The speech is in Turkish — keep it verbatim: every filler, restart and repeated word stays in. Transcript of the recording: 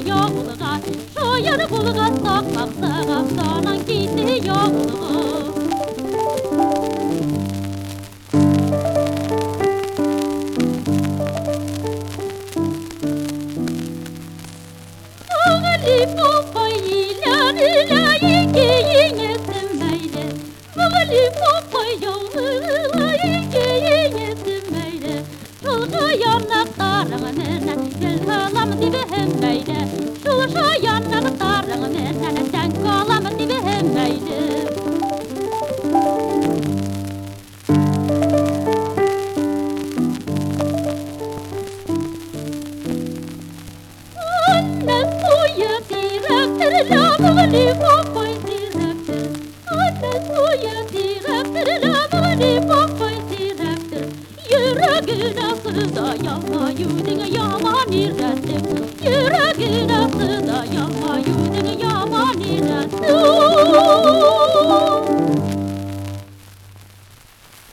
yolga, şoyar bulga sakmak sağam sanan gitti yolga. Mağli popayla ilayı giyine semmeyle, mağli popayla giyine semmeyle, şulga yanaklarına menen gel kalam dibe hemmeyle, şulga yanaklarına menen sen kalam dibe hemmeyle. Mağli popay direktör, anne suya direktör, mağli popay direktör, yüreğine sızda yana yüzüne yaman irret.